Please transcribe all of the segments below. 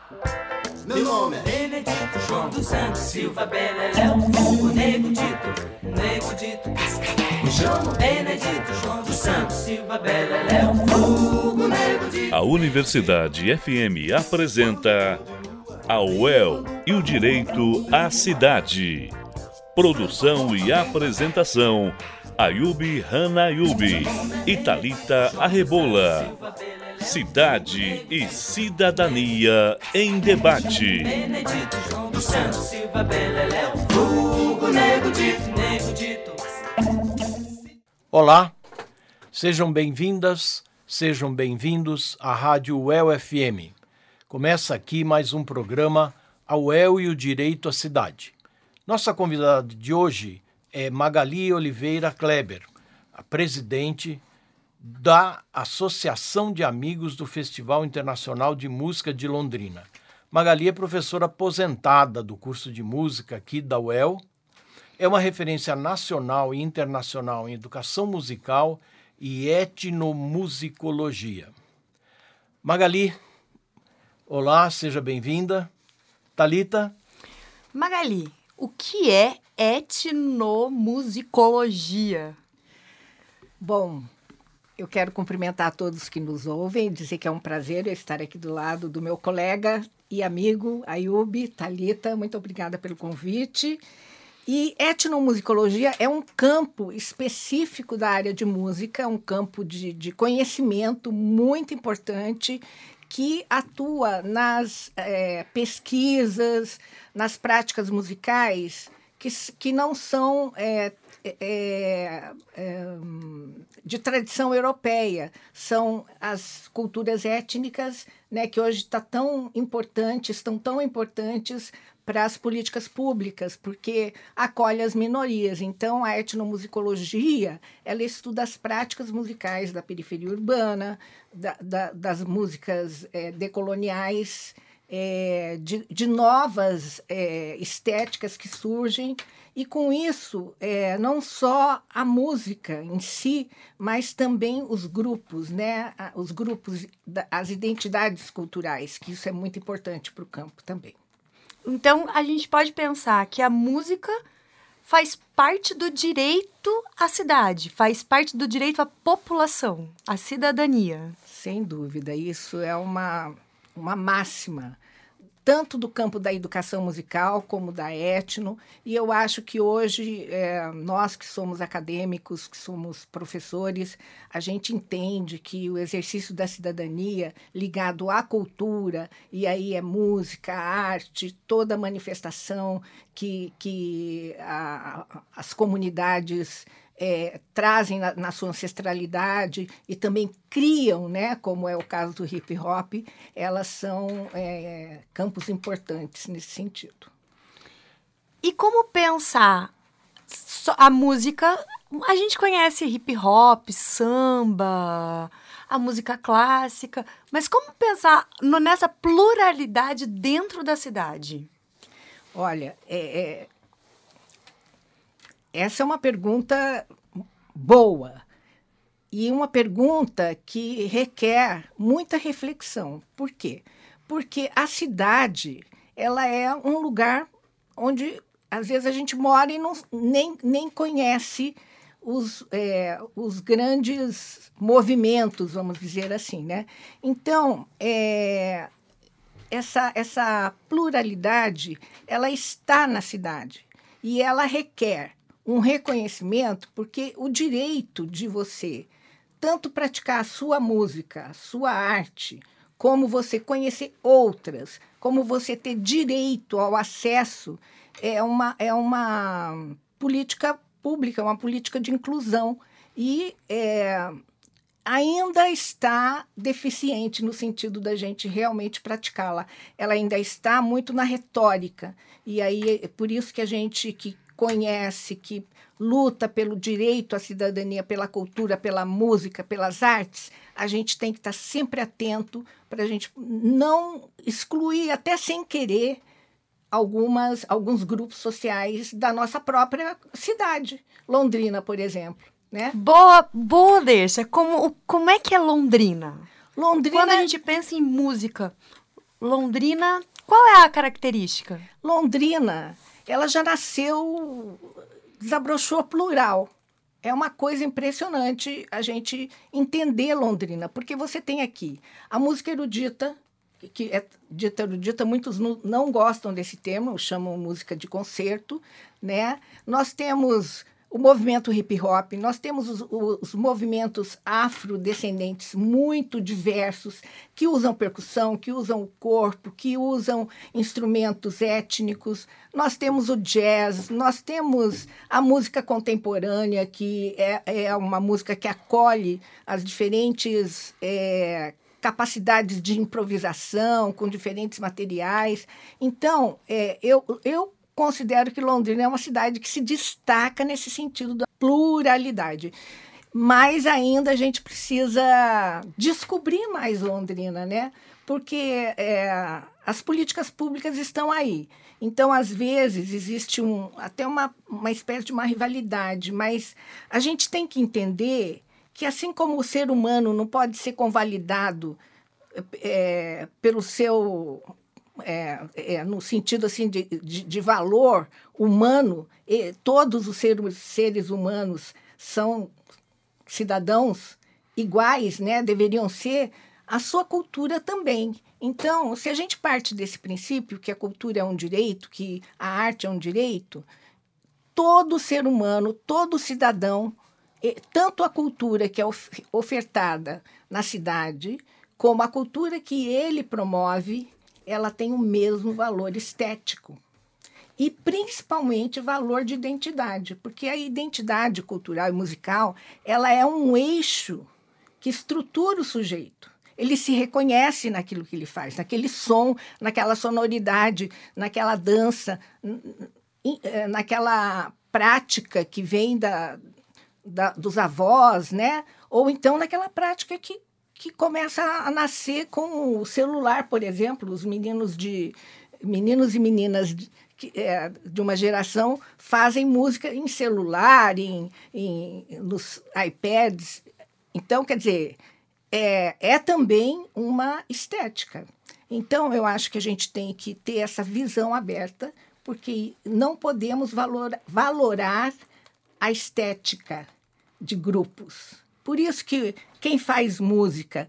Meu nome é Benedito João dos Santos Silva Beleléu, o Nego Dito, me chamo Benedito João dos Santos Silva Beleléu, o Nego Dito. A Universidade FM apresenta a UEL e o Direito à Cidade. Produção e apresentação, Ayubi Hanayubi e Thalita Arrebola. Cidade e Cidadania em Debate. Benedito João dos Santos Silva Beleléu, o Nego Dito. Olá, sejam bem-vindas, sejam bem-vindos à Rádio UEL FM. Começa aqui mais um programa, a UEL e o Direito à Cidade. Nossa convidada de hoje é Magali Oliveira Kleber, a presidente da Associação de Amigos do Festival Internacional de Música de Londrina. Magali é professora aposentada do curso de música aqui da UEL, é uma referência nacional e internacional em educação musical e etnomusicologia. Magali, olá, seja bem-vinda. Thalita? Magali, o que é etnomusicologia? Bom, eu quero cumprimentar todos que nos ouvem, dizer que é um prazer eu estar aqui do lado do meu colega e amigo Ayubi, Thalita. Muito obrigada pelo convite. E etnomusicologia é um campo específico da área de música, é um campo de conhecimento muito importante que atua nas pesquisas, nas práticas musicais que não são de tradição europeia, são as culturas étnicas, né, que hoje estão tão importantes para as políticas públicas, porque acolhe as minorias. Então, a etnomusicologia, ela estuda as práticas musicais da periferia urbana, das músicas decoloniais, de novas estéticas que surgem, e com isso, não só a música em si, mas também os grupos, né? Os grupos, as identidades culturais, que isso é muito importante para o campo também. Então, a gente pode pensar que a música faz parte do direito à cidade, faz parte do direito à população, à cidadania. Sem dúvida, isso é uma máxima, tanto do campo da educação musical como da etno, e eu acho que hoje nós que somos acadêmicos, que somos professores, a gente entende que o exercício da cidadania ligado à cultura, e aí é música, arte, toda manifestação que as comunidades trazem na sua ancestralidade e também criam, né, como é o caso do hip hop, elas são campos importantes nesse sentido. E como pensar a música? A gente conhece hip hop, samba, a música clássica, mas como pensar nessa pluralidade dentro da cidade? Olha, essa é uma pergunta boa e uma pergunta que requer muita reflexão. Por quê? Porque a cidade, ela é um lugar onde, às vezes, a gente mora e nem conhece os grandes movimentos, vamos dizer assim, né? Então, essa pluralidade, ela está na cidade e ela requer um reconhecimento, porque o direito de você tanto praticar a sua música, a sua arte, como você conhecer outras, como você ter direito ao acesso, é uma política pública, uma política de inclusão. E ainda está deficiente no sentido da gente realmente praticá-la. Ela ainda está muito na retórica. E aí é por isso que a gente que conhece, que luta pelo direito à cidadania, pela cultura, pela música, pelas artes, a gente tem que estar sempre atento para a gente não excluir, até sem querer, alguns grupos sociais da nossa própria cidade. Londrina, por exemplo. Né? Boa deixa. Como é que é Londrina? Londrina... Quando a gente pensa em música, Londrina, qual é a característica? Londrina, ela já nasceu, desabrochou plural. É uma coisa impressionante a gente entender Londrina, porque você tem aqui a música erudita, que é dita erudita, muitos não gostam desse termo, chamam música de concerto, né? Nós temos o movimento hip-hop, nós temos os movimentos afrodescendentes muito diversos, que usam percussão, que usam o corpo, que usam instrumentos étnicos. Nós temos o jazz, nós temos a música contemporânea, que é uma música que acolhe as diferentes capacidades de improvisação, com diferentes materiais. Então, eu considero que Londrina é uma cidade que se destaca nesse sentido da pluralidade. Mas ainda a gente precisa descobrir mais Londrina, né? Porque as políticas públicas estão aí. Então, às vezes, existe até uma espécie de uma rivalidade, mas a gente tem que entender que, assim como o ser humano não pode ser convalidado pelo seu... no sentido assim, de valor humano, todos os seres humanos são cidadãos iguais, né? Deveriam ser, a sua cultura também. Então, se a gente parte desse princípio, que a cultura é um direito, que a arte é um direito, todo ser humano, todo cidadão, tanto a cultura que é ofertada na cidade, como a cultura que ele promove, ela tem o mesmo valor estético e, principalmente, valor de identidade, porque a identidade cultural e musical, ela é um eixo que estrutura o sujeito. Ele se reconhece naquilo que ele faz, naquele som, naquela sonoridade, naquela dança, naquela prática que vem dos avós, né? Ou então naquela prática que começa a nascer com o celular, por exemplo. Os meninos e meninas de uma geração fazem música em celular, nos iPads. Então, quer dizer, é também uma estética. Então, eu acho que a gente tem que ter essa visão aberta, porque não podemos valorar a estética de grupos. Por isso que quem faz música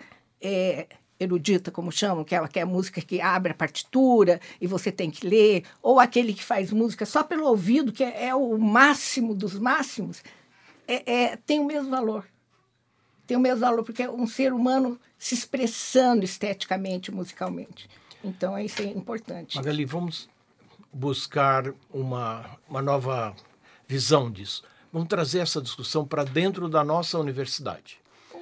erudita, como chamam, que é a música que abre a partitura e você tem que ler, ou aquele que faz música só pelo ouvido, que é o máximo dos máximos, tem o mesmo valor. Tem o mesmo valor, porque é um ser humano se expressando esteticamente, musicalmente. Então, isso é importante. Magali, vamos buscar uma nova visão disso. Vamos trazer essa discussão para dentro da nossa universidade.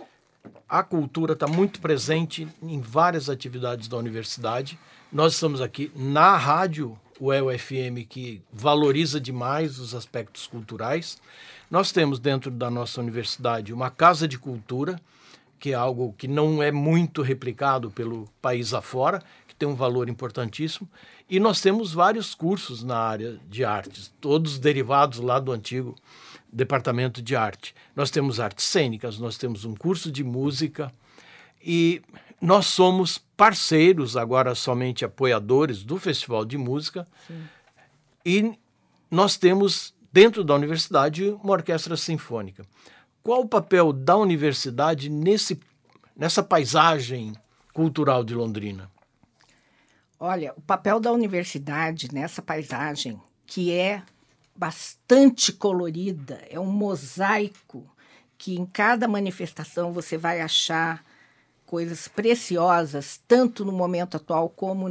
A cultura está muito presente em várias atividades da universidade. Nós estamos aqui na rádio UEL-FM, que valoriza demais os aspectos culturais. Nós temos dentro da nossa universidade uma casa de cultura, que é algo que não é muito replicado pelo país afora, que tem um valor importantíssimo. E nós temos vários cursos na área de artes, todos derivados lá do antigo Departamento de Arte. Nós temos artes cênicas, nós temos um curso de música e nós somos parceiros, agora somente apoiadores do Festival de Música. Sim. E nós temos dentro da universidade uma orquestra sinfônica. Qual o papel da universidade nessa paisagem cultural de Londrina? Olha, o papel da universidade nessa paisagem, que é bastante colorida, é um mosaico que em cada manifestação você vai achar coisas preciosas, tanto no momento atual como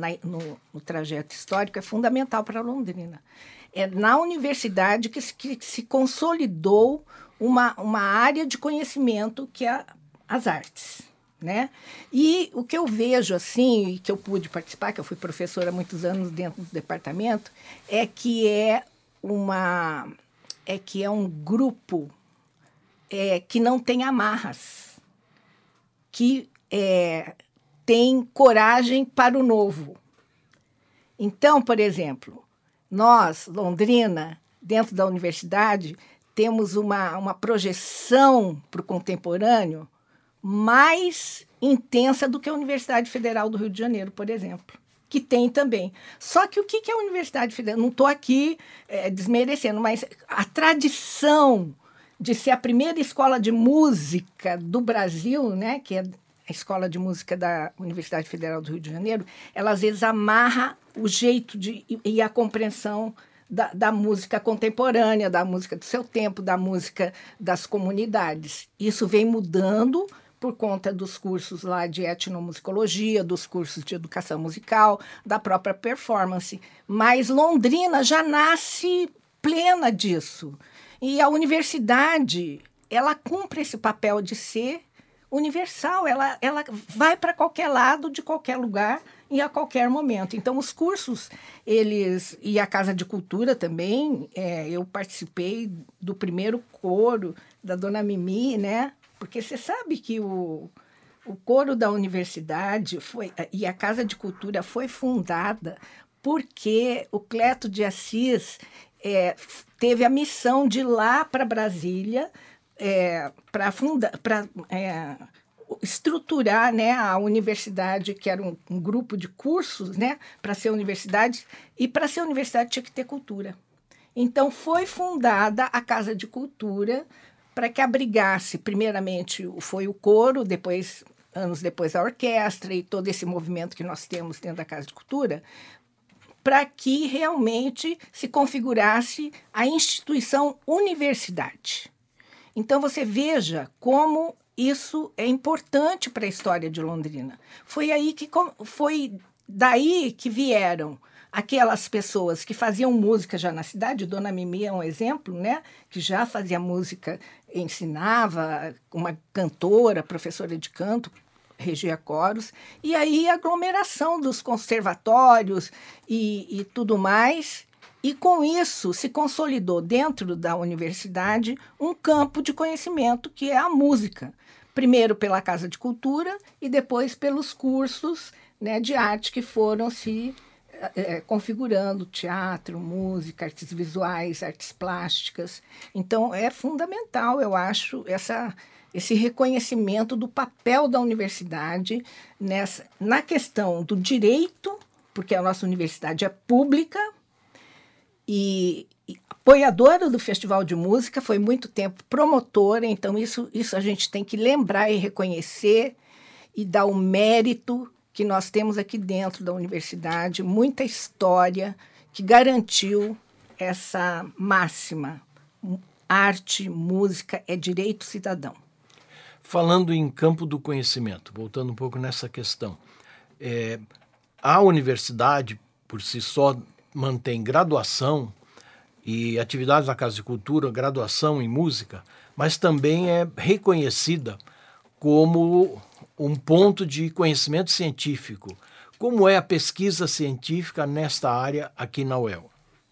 no trajeto histórico, é fundamental para Londrina. É na universidade que se consolidou uma área de conhecimento que é as artes, né? E o que eu vejo, assim, e que eu pude participar, que eu fui professora há muitos anos dentro do departamento, é que é um grupo que não tem amarras, que tem coragem para o novo. Então, por exemplo, nós, Londrina, dentro da universidade, temos uma projeção para o contemporâneo mais intensa do que a Universidade Federal do Rio de Janeiro, por exemplo, que tem também. Só que o que é a Universidade Federal? Não estou aqui desmerecendo, mas a tradição de ser a primeira escola de música do Brasil, né, que é a Escola de Música da Universidade Federal do Rio de Janeiro, ela às vezes amarra o jeito e a compreensão da música contemporânea, da música do seu tempo, da música das comunidades. Isso vem mudando por conta dos cursos lá de etnomusicologia, dos cursos de educação musical, da própria performance. Mas Londrina já nasce plena disso. E a universidade, ela cumpre esse papel de ser universal, ela vai para qualquer lado, de qualquer lugar e a qualquer momento. Então, os cursos, e a Casa de Cultura também, eu participei do primeiro coro da Dona Mimi, né? Porque você sabe que o coro da universidade e a Casa de Cultura foi fundada porque o Cleto de Assis teve a missão de ir lá para Brasília para estruturar, né, a universidade, que era um grupo de cursos, né, para ser universidade, e para ser universidade tinha que ter cultura. Então, foi fundada a Casa de Cultura para que abrigasse, primeiramente, foi o coro, anos depois a orquestra e todo esse movimento que nós temos dentro da Casa de Cultura, para que realmente se configurasse a instituição universidade. Então, você veja como isso é importante para a história de Londrina. Foi daí que vieram aquelas pessoas que faziam música já na cidade. Dona Mimi é um exemplo, né? Que já fazia música, ensinava, uma cantora, professora de canto, regia coros. E aí a aglomeração dos conservatórios e tudo mais. E, com isso, se consolidou dentro da universidade um campo de conhecimento que é a música. Primeiro pela Casa de Cultura e depois pelos cursos, né, de arte que foram se configurando, teatro, música, artes visuais, artes plásticas. Então, é fundamental, eu acho, esse reconhecimento do papel da universidade na questão do direito, porque a nossa universidade é pública, e apoiadora do Festival de Música, foi muito tempo promotora, então isso a gente tem que lembrar e reconhecer e dar o mérito que nós temos aqui dentro da universidade, muita história que garantiu essa máxima: arte, música é direito cidadão. Falando em campo do conhecimento, voltando um pouco nessa questão, a universidade, por si só, mantém graduação e atividades da Casa de Cultura, graduação em música, mas também é reconhecida como um ponto de conhecimento científico. Como é a pesquisa científica nesta área aqui na UEL?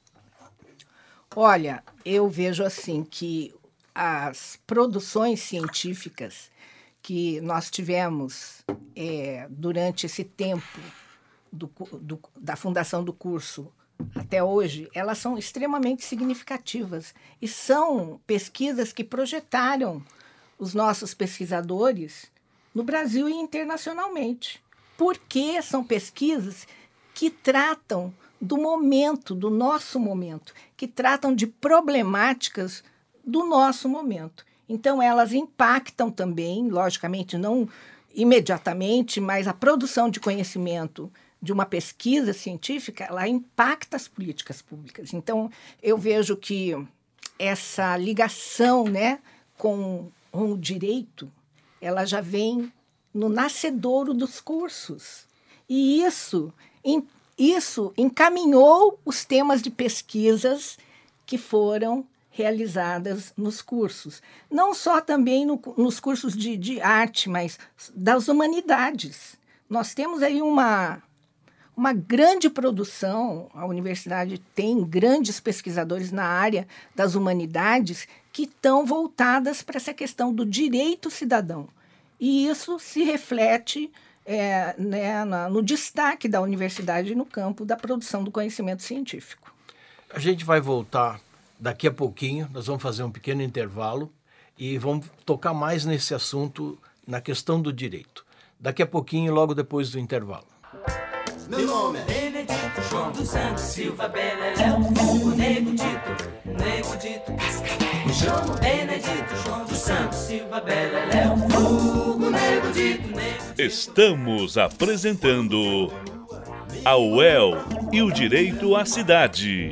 Olha, eu vejo assim que as produções científicas que nós tivemos durante esse tempo da fundação do curso até hoje, elas são extremamente significativas e são pesquisas que projetaram os nossos pesquisadores no Brasil e internacionalmente, porque são pesquisas que tratam do momento, do nosso momento, que tratam de problemáticas do nosso momento. Então, elas impactam também, logicamente, não imediatamente, mas a produção de conhecimento de uma pesquisa científica, ela impacta as políticas públicas. Então, eu vejo que essa ligação, né, com o direito, ela já vem no nascedouro dos cursos. E isso encaminhou os temas de pesquisas que foram realizadas nos cursos. Não só também nos cursos de arte, mas das humanidades. Nós temos aí uma grande produção, a universidade tem grandes pesquisadores na área das humanidades que estão voltadas para essa questão do direito cidadão. E isso se reflete no destaque da universidade no campo da produção do conhecimento científico. A gente vai voltar daqui a pouquinho, nós vamos fazer um pequeno intervalo e vamos tocar mais nesse assunto, na questão do direito. daqui a pouquinho, logo depois do intervalo. Meu nome é Benedito João dos Santos Silva Beleléu, o Nego Dito, Cascavel. Me chamo Benedito João dos Santos Silva Beleléu, o Nego Dito. Estamos apresentando a UEL e o Direito à Cidade.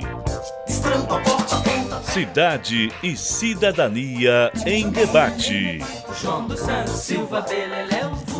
Cidade e Cidadania em Debate. João dos Santos Silva Beleléu.